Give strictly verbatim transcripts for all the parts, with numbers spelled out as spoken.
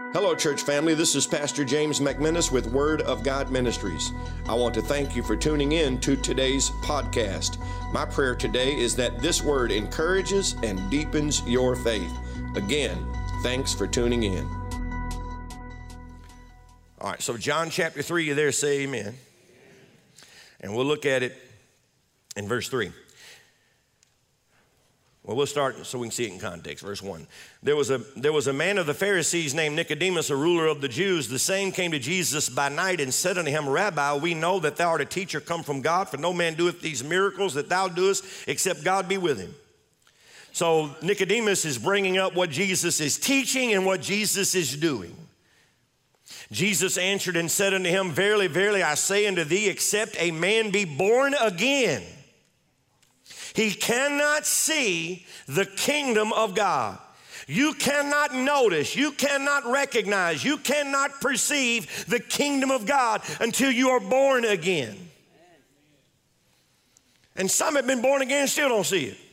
Hello, church family. This is Pastor James McMinnis with Word of God Ministries. I want to thank you for tuning in to today's podcast. My prayer today is that this word encourages and deepens your faith. Again, thanks for tuning in. All right, so John chapter three, you there, say amen. And we'll look at it in verse three. Well, we'll start so we can see it in context. Verse one. There was a there was a man of the Pharisees named Nicodemus, a ruler of the Jews. The same came to Jesus by night and said unto him, Rabbi, we know that thou art a teacher come from God, for no man doeth these miracles that thou doest, except God be with him. So Nicodemus is bringing up what Jesus is teaching and what Jesus is doing. Jesus answered and said unto him, Verily, verily, I say unto thee, except a man be born again, he cannot see the kingdom of God. You cannot notice, you cannot recognize, you cannot perceive the kingdom of God until you are born again. And some have been born again and still don't see it.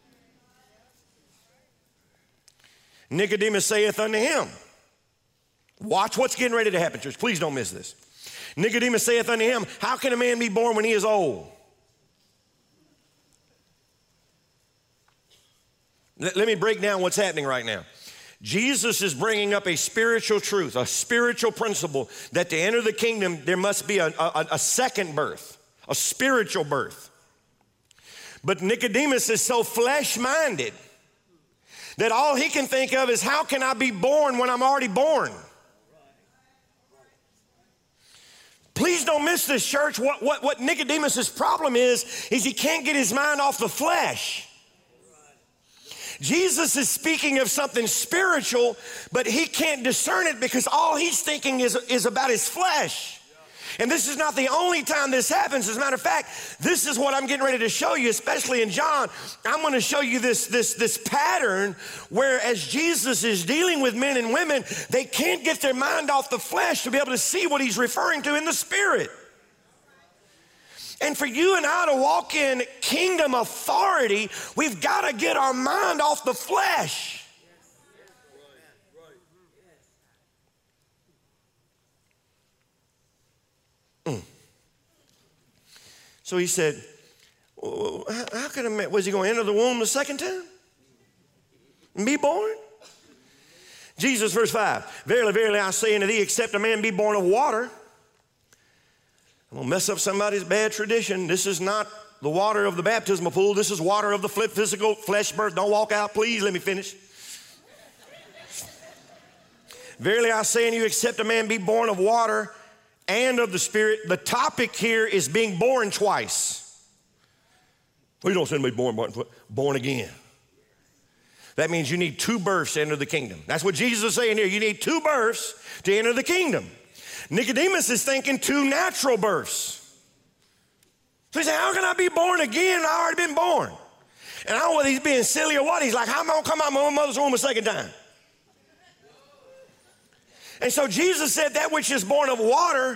Nicodemus saith unto him, watch what's getting ready to happen, church. Please don't miss this. Nicodemus saith unto him, how can a man be born when he is old? Let me break down what's happening right now. Jesus is bringing up a spiritual truth, a spiritual principle that to enter the kingdom, there must be a, a, a second birth, a spiritual birth. But Nicodemus is so flesh-minded that all he can think of is, how can I be born when I'm already born? Please don't miss this, church. What, what, what Nicodemus' problem is, is he can't get his mind off the flesh. Jesus is speaking of something spiritual, but he can't discern it because all he's thinking is, is about his flesh. And this is not the only time this happens. As a matter of fact, this is what I'm getting ready to show you, especially in John. I'm going to show you this, this, this pattern where as Jesus is dealing with men and women, they can't get their mind off the flesh to be able to see what he's referring to in the spirit. And for you and I to walk in kingdom authority, we've got to get our mind off the flesh. Mm. So he said, well, how could a man, was he going to enter the womb the second time and be born? Jesus, verse five, verily, verily, I say unto thee, except a man be born of water. I'm going to mess up somebody's bad tradition. This is not the water of the baptismal pool. This is water of the physical flesh birth. Don't walk out, please. Let me finish. Verily I say unto you, except a man be born of water and of the Spirit. The topic here is being born twice. We don't say anybody born, born, born again. That means you need two births to enter the kingdom. That's what Jesus is saying here. You need two births to enter the kingdom. Nicodemus is thinking two natural births. So he said, how can I be born again? I've already been born. And I don't know whether he's being silly or what. He's like, how am I going to come out of my mother's womb a second time? And so Jesus said, that which is born of water,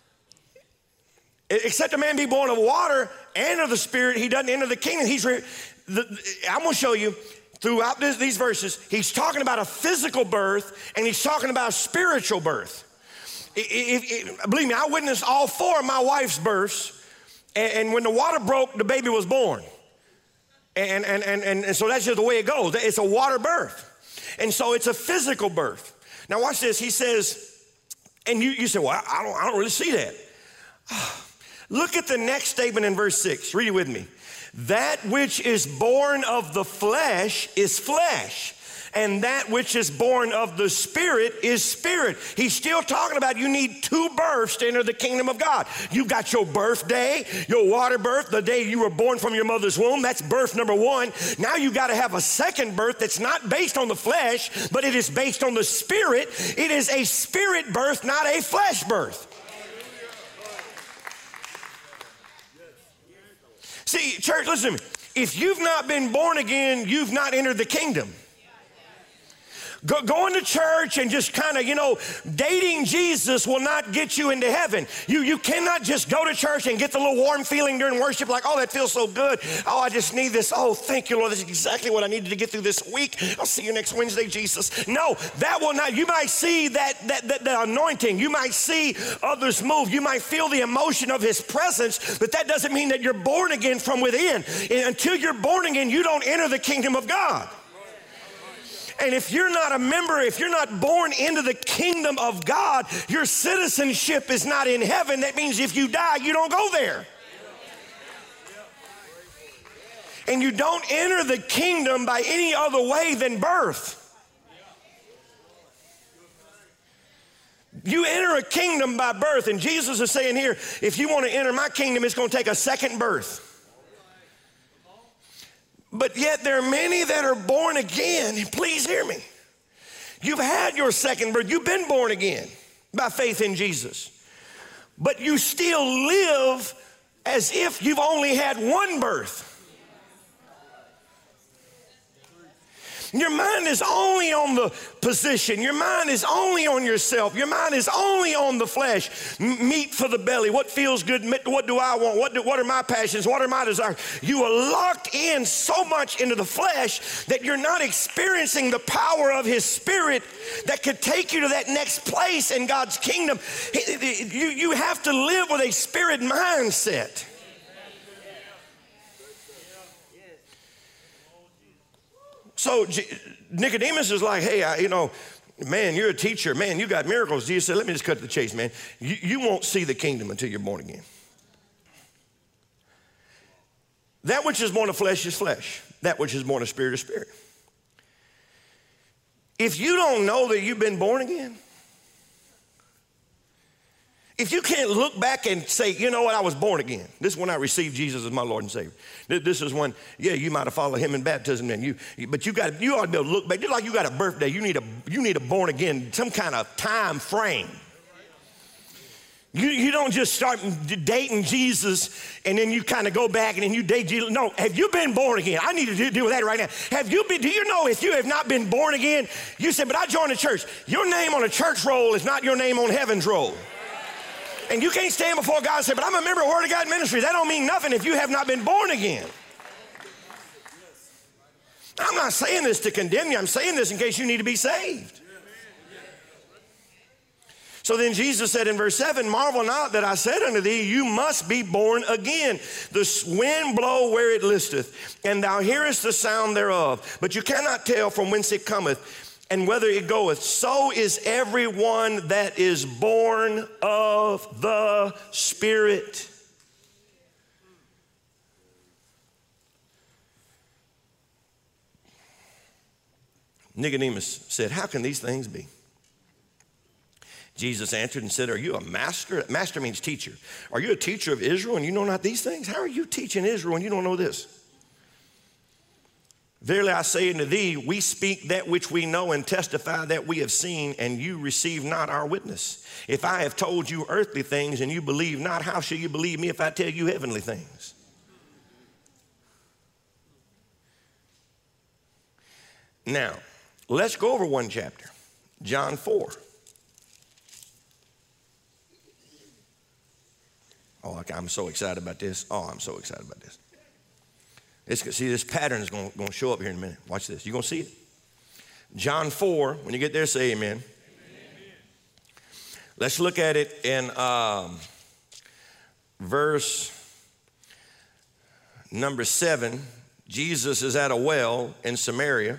except a man be born of water and of the Spirit, he doesn't enter the kingdom. He's re- the, I'm going to show you throughout this, these verses, he's talking about a physical birth and he's talking about a spiritual birth. If, if, believe me, I witnessed all four of my wife's births, and, and when the water broke, the baby was born. And, and, and, and, and so that's just the way it goes. It's a water birth. And so it's a physical birth. Now watch this. He says, and you, you say, well, I don't, I don't really see that. Look at the next statement in verse six. Read it with me. That which is born of the flesh is flesh, and that which is born of the Spirit is spirit. He's still talking about you need two births to enter the kingdom of God. You've got your birthday, your water birth, the day you were born from your mother's womb. That's birth number one. Now you got to have a second birth that's not based on the flesh, but it is based on the Spirit. It is a spirit birth, not a flesh birth. See, church, listen to me. If you've not been born again, you've not entered the kingdom. Go, going to church and just kind of, you know, dating Jesus will not get you into heaven. You, you cannot just go to church and get the little warm feeling during worship like, oh, that feels so good. Oh, I just need this. Oh, thank you, Lord. This is exactly what I needed to get through this week. I'll see you next Wednesday, Jesus. No, that will not. You might see that, that, that the anointing. You might see others move. You might feel the emotion of his presence, but that doesn't mean that you're born again from within. And until you're born again, you don't enter the kingdom of God. And if you're not a member, if you're not born into the kingdom of God, your citizenship is not in heaven. That means if you die, you don't go there. And you don't enter the kingdom by any other way than birth. You enter a kingdom by birth, and Jesus is saying here, if you want to enter my kingdom, it's going to take a second birth. But yet there are many that are born again. Please hear me. You've had your second birth. You've been born again by faith in Jesus. But you still live as if you've only had one birth. Your mind is only on the position. Your mind is only on yourself. Your mind is only on the flesh. M- meat for the belly. What feels good? What do I want? What, do, what are my passions? What are my desires? You are locked in so much into the flesh that you're not experiencing the power of his spirit that could take you to that next place in God's kingdom. You, you have to live with a spirit mindset. So Nicodemus is like, hey, I, you know, man, you're a teacher. Man, you got miracles. Jesus said, let me just cut to the chase, man. You, you won't see the kingdom until you're born again. That which is born of flesh is flesh. That which is born of spirit is spirit. If you don't know that you've been born again, if you can't look back and say, you know what, I was born again. This is when I received Jesus as my Lord and Savior. This is when, yeah, you might have followed him in baptism, and you, but you got, you ought to be able to look back. Just like you got a birthday, you need a, you need a born again, some kind of time frame. You, you don't just start dating Jesus and then you kind of go back and then you date Jesus. No, have you been born again? I need to deal with that right now. Have you been, do you know if you have not been born again, you said, but I joined a church. Your name on a church roll is not your name on heaven's roll. And you can't stand before God and say, but I'm a member of Word of God Ministry. That don't mean nothing if you have not been born again. I'm not saying this to condemn you. I'm saying this in case you need to be saved. So then Jesus said in verse seven, marvel not that I said unto thee, you must be born again. The wind blow where it listeth, and thou hearest the sound thereof, but you cannot tell from whence it cometh, and whether it goeth. So is everyone that is born of the Spirit. Nicodemus said, how can these things be? Jesus answered and said, are you a master? Master means teacher. Are you a teacher of Israel and you know not these things? How are you teaching Israel and you don't know this? Verily I say unto thee, we speak that which we know and testify that we have seen, and you receive not our witness. If I have told you earthly things and you believe not, how shall you believe me if I tell you heavenly things? Now, let's go over one chapter, John four. Oh, I'm so excited about this. Oh, I'm so excited about this. It's, see, this pattern is going to show up here in a minute. Watch this. You're going to see it. John four, when you get there, say amen. Amen. Let's look at it in um, verse number seven. Jesus is at a well in Samaria.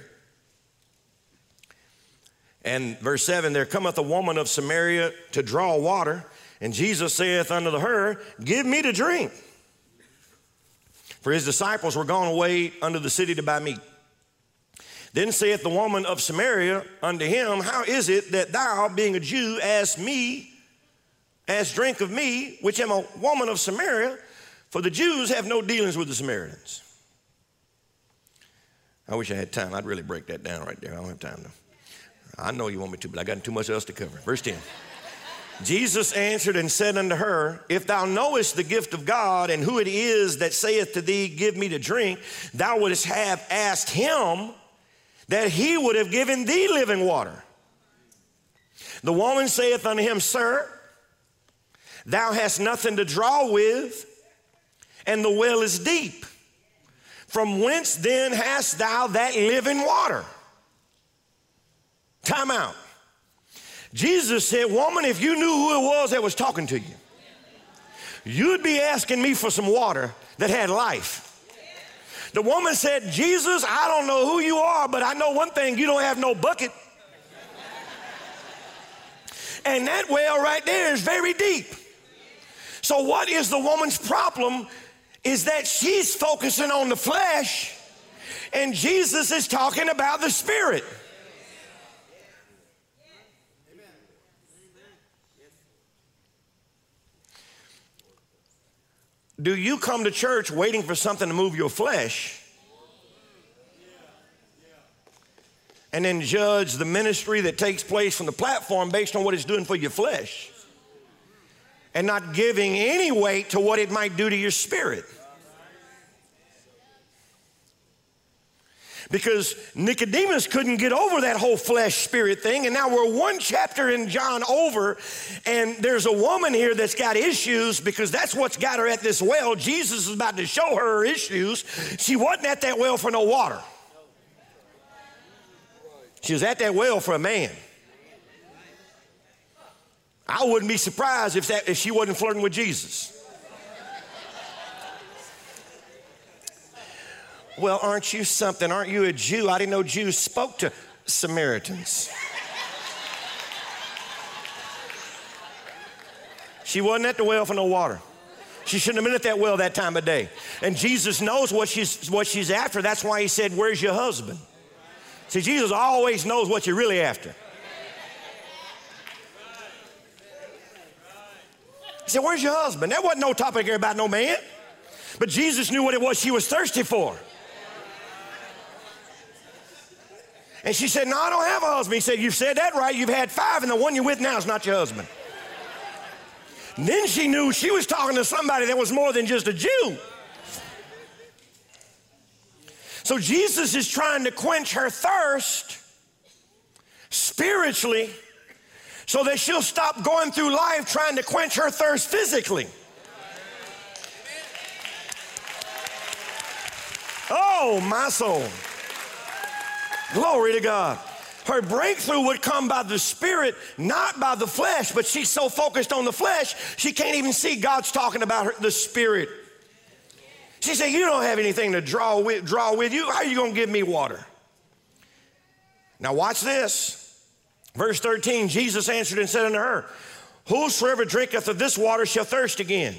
And verse seven, there cometh a woman of Samaria to draw water, and Jesus saith unto her, give me to drink. For his disciples were gone away unto the city to buy meat. Then saith the woman of Samaria unto him, how is it that thou, being a Jew, ask me, ask drink of me, which am a woman of Samaria? For the Jews have no dealings with the Samaritans. I wish I had time. I'd really break that down right there. I don't have time though. I know you want me to, but I got too much else to cover. Verse ten. Jesus answered and said unto her, if thou knowest the gift of God and who it is that saith to thee, give me to drink, thou wouldst have asked him, that he would have given thee living water. The woman saith unto him, Sir, thou hast nothing to draw with, and the well is deep. From whence then hast thou that living water? Time out. Jesus said, woman, if you knew who it was that was talking to you, you'd be asking me for some water that had life. The woman said, Jesus, I don't know who you are, but I know one thing, you don't have no bucket. And that well right there is very deep. So what is the woman's problem is that she's focusing on the flesh and Jesus is talking about the spirit. Do you come to church waiting for something to move your flesh and then judge the ministry that takes place from the platform based on what it's doing for your flesh and not giving any weight to what it might do to your spirit? Because Nicodemus couldn't get over that whole flesh spirit thing, and now we're one chapter in John over, and there's a woman here that's got issues because that's what's got her at this well. Jesus is about to show her her issues. She wasn't at that well for no water. She was at that well for a man. I wouldn't be surprised if, that, if she wasn't flirting with Jesus. Well, aren't you something? Aren't you a Jew? I didn't know Jews spoke to Samaritans. She wasn't at the well for no water. She shouldn't have been at that well that time of day. And Jesus knows what she's, what she's after. That's why he said, where's your husband? See, Jesus always knows what you're really after. He said, where's your husband? That wasn't no topic here about no man. But Jesus knew what it was she was thirsty for. And she said, no, I don't have a husband. He said, you've said that right. You've had five, and the one you're with now is not your husband. And then she knew she was talking to somebody that was more than just a Jew. So Jesus is trying to quench her thirst spiritually so that she'll stop going through life trying to quench her thirst physically. Oh, my soul. Glory to God. Her breakthrough would come by the Spirit, not by the flesh, but she's so focused on the flesh, she can't even see God's talking about her, the Spirit. She said, you don't have anything to draw with, draw with you. How are you going to give me water? Now watch this. Verse thirteen, Jesus answered and said unto her, whosoever drinketh of this water shall thirst again.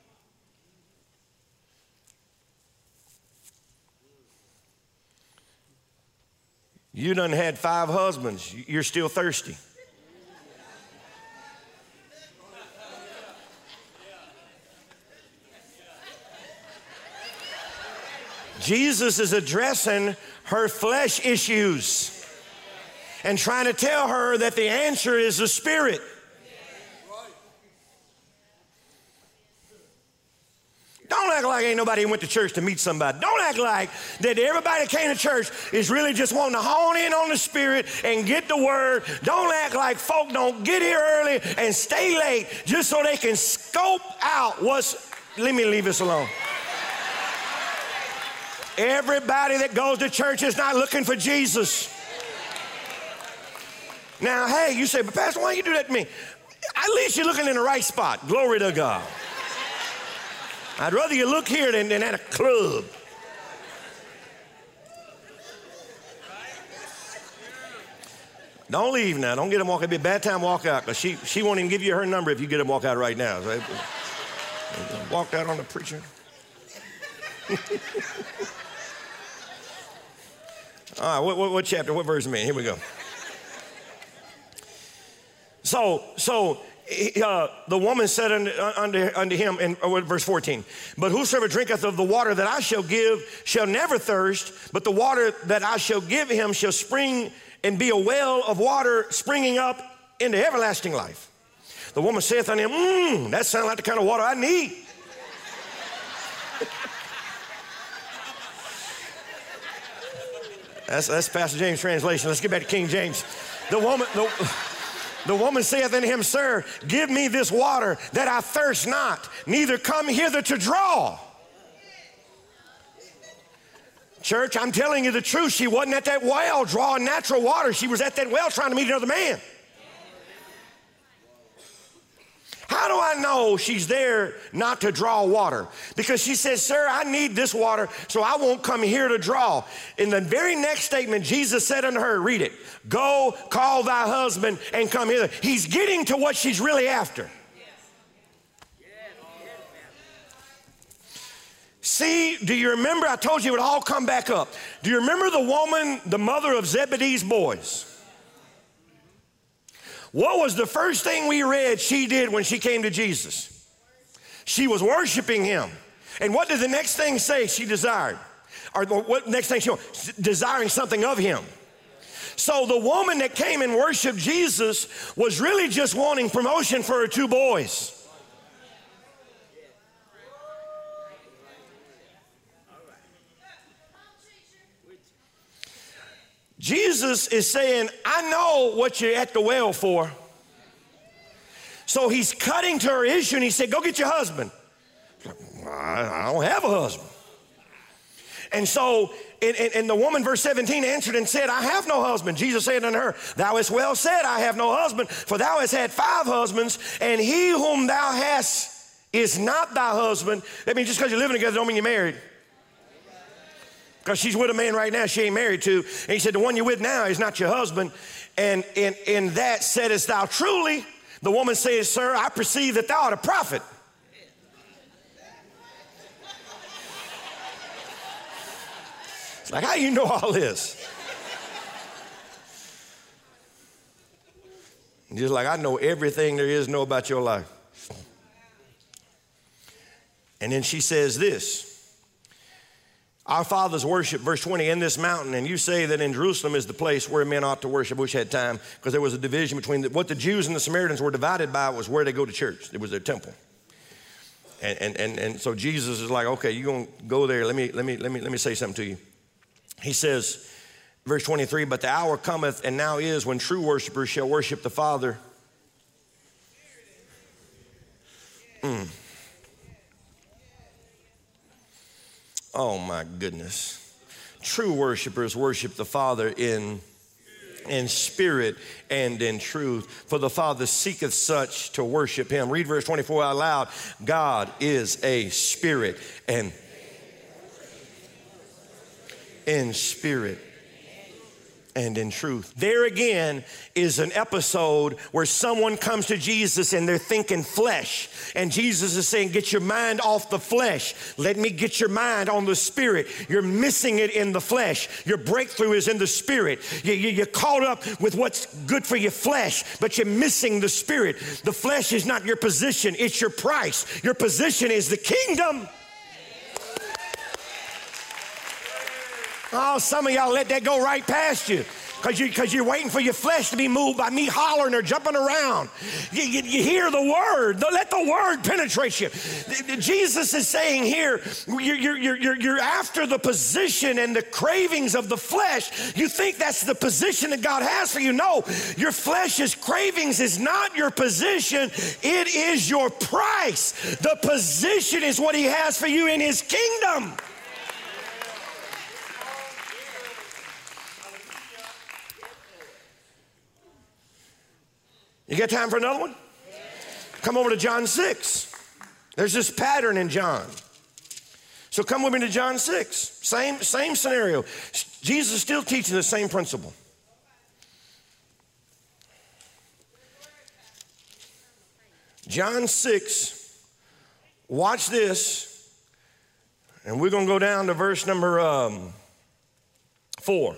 You done had five husbands. You're still thirsty. Jesus is addressing her flesh issues and trying to tell her that the answer is the Spirit. Don't act like ain't nobody went to church to meet somebody. Don't act like that everybody that came to church is really just wanting to hone in on the Spirit and get the word. Don't act like folk don't get here early and stay late just so they can scope out what's, let me leave this alone. Everybody that goes to church is not looking for Jesus. Now, hey, you say, but Pastor, why you do that to me? At least you're looking in the right spot. Glory to God. I'd rather you look here than, than at a club. Don't leave now. Don't get him walk. It'd be a bad time to walk out because she, she won't even give you her number if you get him walk out right now. So, walked out on the preacher. All right, what, what, what chapter, what verse, man? Here we go. So, so uh, the woman said unto, unto, unto him in uh, verse fourteen, but whosoever drinketh of the water that I shall give shall never thirst, but the water that I shall give him shall spring and be a well of water springing up into everlasting life. The woman saith unto him, mmm, that sounds like the kind of water I need. That's, that's Pastor James' translation. Let's get back to King James. The woman, the, the woman saith unto him, Sir, give me this water that I thirst not, neither come hither to draw. Church, I'm telling you the truth. She wasn't at that well drawing natural water. She was at that well trying to meet another man. How do I know she's there not to draw water? Because she says, sir, I need this water, so I won't come here to draw. In the very next statement, Jesus said unto her, read it, go call thy husband and come hither. He's getting to what she's really after. See, do you remember, I told you it would all come back up. Do you remember the woman, the mother of Zebedee's boys? What was the first thing we read she did when she came to Jesus? She was worshiping him. And what did the next thing say she desired? Or what next thing she wanted? Desiring something of him. So the woman that came and worshiped Jesus was really just wanting promotion for her two boys. Jesus is saying, I know what you're at the well for. So he's cutting to her issue and he said, go get your husband. I don't have a husband. And so, and, and, and the woman, verse seventeen, answered and said, I have no husband. Jesus said unto her, thou hast well said, I have no husband, for thou hast had five husbands, and he whom thou hast is not thy husband. That means just because you're living together don't mean you're married. Because she's with a man right now she ain't married to. And he said, the one you're with now is not your husband. And in, in that saidest thou truly. The woman says, sir, I perceive that thou art a prophet. It's like, how you know all this? Just like I know everything there is to know about your life. And then she says this. Our fathers worship, verse twenty, in this mountain, and you say that in Jerusalem is the place where men ought to worship. I wish I had time, because there was a division between the, what the Jews and the Samaritans were divided by was where they go to church. It was their temple. And, and, and, and so Jesus is like, okay, you're going to go there. Let me, let, me, let, me, let me say something to you. He says, verse twenty-three, but the hour cometh, and now is, when true worshipers shall worship the Father. Mm. Oh my goodness. True worshipers worship the Father in, in spirit and in truth. For the Father seeketh such to worship him. Read verse twenty-four out loud. God is a spirit, and in spirit and in truth. There again is an episode where someone comes to Jesus and they're thinking flesh. And Jesus is saying, get your mind off the flesh. Let me get your mind on the spirit. You're missing it in the flesh. Your breakthrough is in the spirit. You, you, you're caught up with what's good for your flesh, but you're missing the spirit. The flesh is not your position, it's your price. Your position is the kingdom. Oh, some of y'all let that go right past you because you, because you're waiting for your flesh to be moved by me hollering or jumping around. You, you, you hear the word. Let the word penetrate you. Jesus is saying here, you're, you're, you're, you're after the position and the cravings of the flesh. You think that's the position that God has for you. No, your flesh's cravings is not your position. It is your price. The position is what he has for you in his kingdom. You got time for another one? Come over to John six. There's this pattern in John. So come with me to John six. Same, same scenario. Jesus is still teaching the same principle. John six, watch this, and we're going to go down to verse number um, four.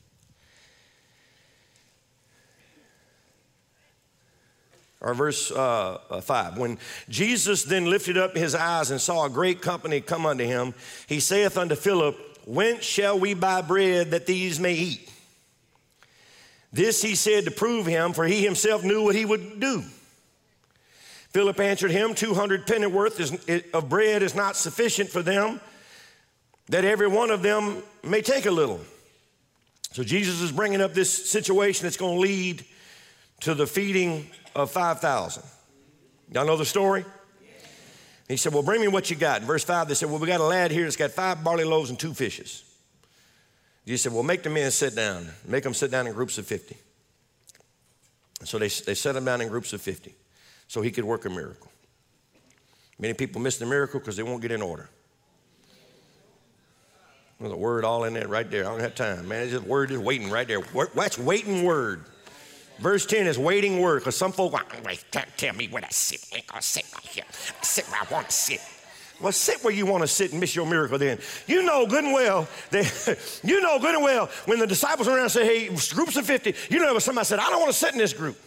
Or verse uh, five. When Jesus then lifted up his eyes and saw a great company come unto him, he saith unto Philip, whence shall we buy bread that these may eat? This he said to prove him, for he himself knew what he would do. Philip answered him, two hundred pennyworth of bread is not sufficient for them, that every one of them may take a little. So Jesus is bringing up this situation that's going to lead to the feeding of five thousand. Y'all know the story? He said, well, bring me what you got. In verse five, they said, well, we got a lad here that's got five barley loaves and two fishes. Jesus said, well, make the men sit down. Make them sit down in groups of fifty. So they, they set them down in groups of fifty so he could work a miracle. Many people miss the miracle because they won't get in order. There's a word all in there right there. I don't have time, man. It's just word is waiting right there. That's waiting word. Verse ten is waiting word, because some folk, wait, tell me where I sit. I ain't gonna sit right here. I sit where I want to sit. Well, sit where you want to sit and miss your miracle then. You know good and well, that, you know good and well, when the disciples went around and said, hey, groups of fifty, you know somebody said, I don't want to sit in this group.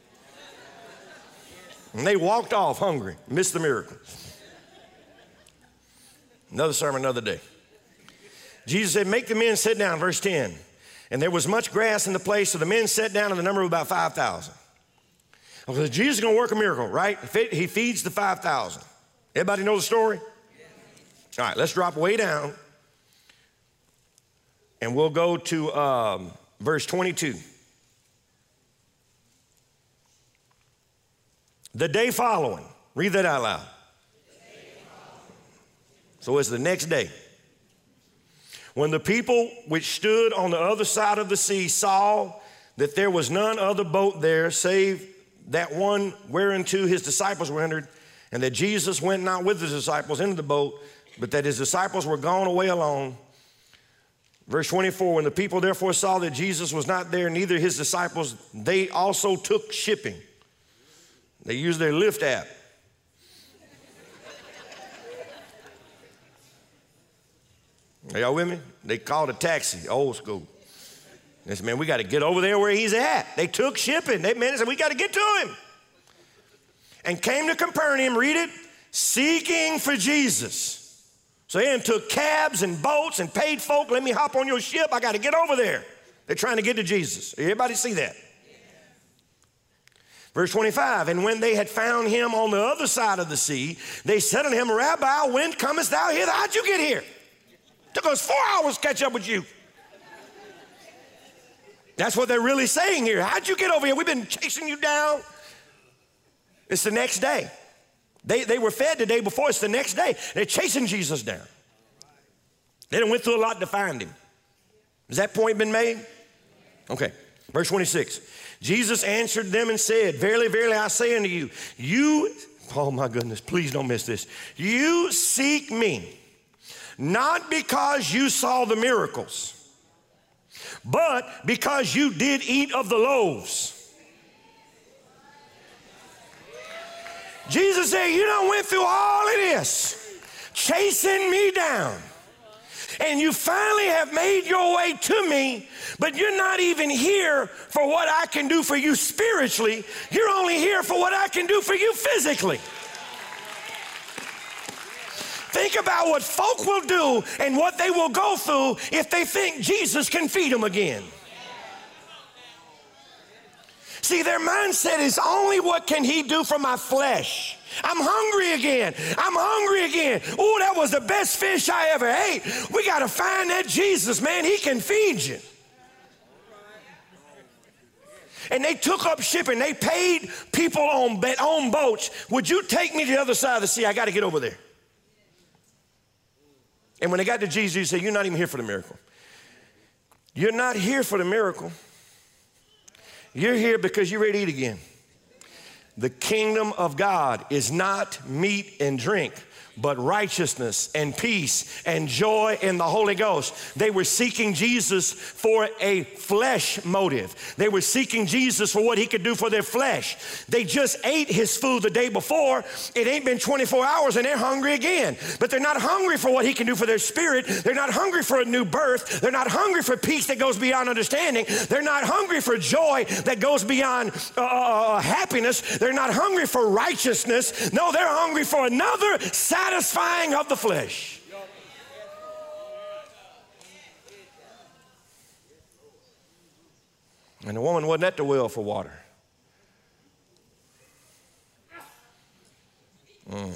And they walked off hungry, missed the miracle. Another sermon, another day. Jesus said, make the men sit down, verse ten. And there was much grass in the place, so the men sat down, and the number of about five thousand. Okay, Jesus is going to work a miracle, right? He feeds the five thousand. Everybody know the story? All right, let's drop way down, and we'll go to um, verse twenty-two. The day following. Read that out loud. So it's the next day. When the people which stood on the other side of the sea saw that there was none other boat there save that one whereinto his disciples were entered, and that Jesus went not with his disciples into the boat, but that his disciples were gone away alone. Verse twenty-four, when the people therefore saw that Jesus was not there, neither his disciples, they also took shipping. They used their Lyft app. Are y'all with me? They called a taxi, old school. They said, man, we got to get over there where he's at. They took shipping. They man, said, we got to get to him. And came to Capernaum, read it, seeking for Jesus. So they took cabs and boats and paid folk, let me hop on your ship. I got to get over there. They're trying to get to Jesus. Everybody see that? Verse twenty-five, and when they had found him on the other side of the sea, they said unto him, Rabbi, when comest thou hither? How'd you get here? Took us four hours to catch up with you. That's what they're really saying here. How'd you get over here? We've been chasing you down. It's the next day. They, they were fed the day before. It's the next day. They're chasing Jesus down. They done went through a lot to find him. Has that point been made? Okay. Verse twenty-six. Jesus answered them and said, verily, verily, I say unto you, you, oh my goodness, please don't miss this. You seek me, not because you saw the miracles, but because you did eat of the loaves. Jesus said, you done went through all of this, chasing me down. And you finally have made your way to me, but you're not even here for what I can do for you spiritually. You're only here for what I can do for you physically. Think about what folk will do and what they will go through if they think Jesus can feed them again. See, their mindset is only what can he do for my flesh. I'm hungry again. I'm hungry again. Oh, that was the best fish I ever ate. We got to find that Jesus, man. He can feed you. And they took up shipping. They paid people on, on boats. Would you take me to the other side of the sea? I got to get over there. And when they got to Jesus, he said, you're not even here for the miracle. You're not here for the miracle. You're here because you're ready to eat again. The kingdom of God is not meat and drink, but righteousness and peace and joy in the Holy Ghost. They were seeking Jesus for a flesh motive. They were seeking Jesus for what he could do for their flesh. They just ate his food the day before. It ain't been twenty-four hours and they're hungry again. But they're not hungry for what he can do for their spirit. They're not hungry for a new birth. They're not hungry for peace that goes beyond understanding. They're not hungry for joy that goes beyond uh, uh, happiness. They're not hungry for righteousness. No, they're hungry for another satisfying of the flesh. And the woman wasn't at the well for water. Mm-hmm.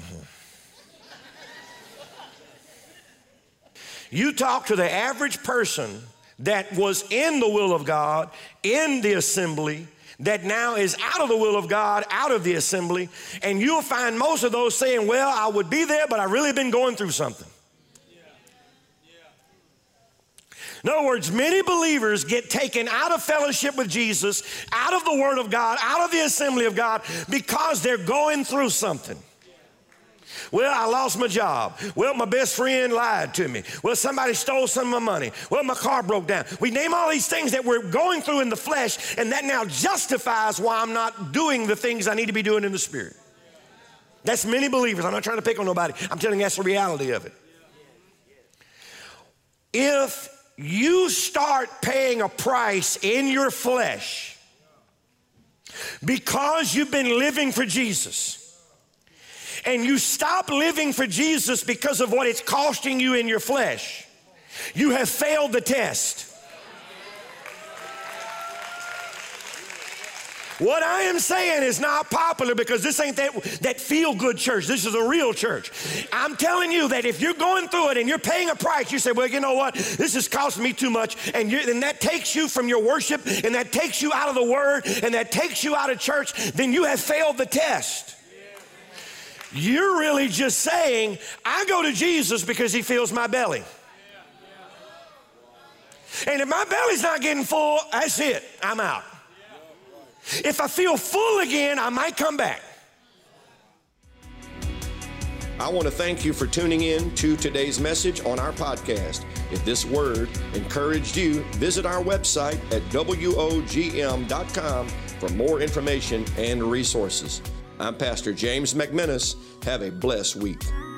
You talk to the average person that was in the will of God, in the assembly, that now is out of the will of God, out of the assembly. And you'll find most of those saying, well, I would be there, but I've really been going through something. Yeah. Yeah. In other words, many believers get taken out of fellowship with Jesus, out of the Word of God, out of the assembly of God, because they're going through something. Well, I lost my job. Well, my best friend lied to me. Well, somebody stole some of my money. Well, my car broke down. We name all these things that we're going through in the flesh, and that now justifies why I'm not doing the things I need to be doing in the Spirit. That's many believers. I'm not trying to pick on nobody. I'm telling you that's the reality of it. If you start paying a price in your flesh because you've been living for Jesus, and you stop living for Jesus because of what it's costing you in your flesh, you have failed the test. What I am saying is not popular because this ain't that, that feel-good church. This is a real church. I'm telling you that if you're going through it and you're paying a price, you say, well, you know what? This is costing me too much. And, you, and that takes you from your worship, and that takes you out of the Word, and that takes you out of church, then you have failed the test. You're really just saying, I go to Jesus because he fills my belly. And if my belly's not getting full, that's it. I'm out. If I feel full again, I might come back. I want to thank you for tuning in to today's message on our podcast. If this word encouraged you, visit our website at W O G M dot com for more information and resources. I'm Pastor James McManus. Have a blessed week.